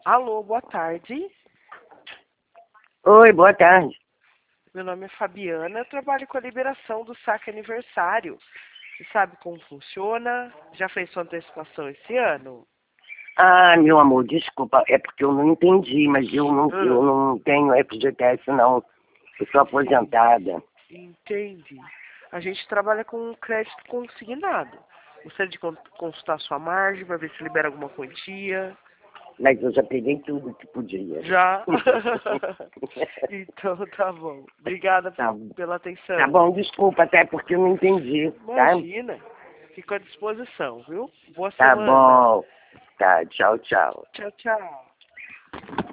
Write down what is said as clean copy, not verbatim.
Alô, boa tarde. Oi, boa tarde. Meu nome é Fabiana, eu trabalho com a liberação do saque aniversário. Você sabe como funciona? Já fez sua antecipação esse ano? Ah, meu amor, desculpa, é porque eu não entendi, mas eu Ah, não tenho FGTS não. Eu sou aposentada. entendi. A gente trabalha com crédito consignado. Gostaria de consultar sua margem para ver se libera alguma quantia. Mas eu já peguei tudo que podia. Já? Então tá bom. Obrigada Tá, pela tá atenção. bom, desculpa, até porque eu não entendi, tá? Imagina. Fico à disposição, viu? Boa Tá semana. bom. Tá, tchau, tchau. Tchau, tchau.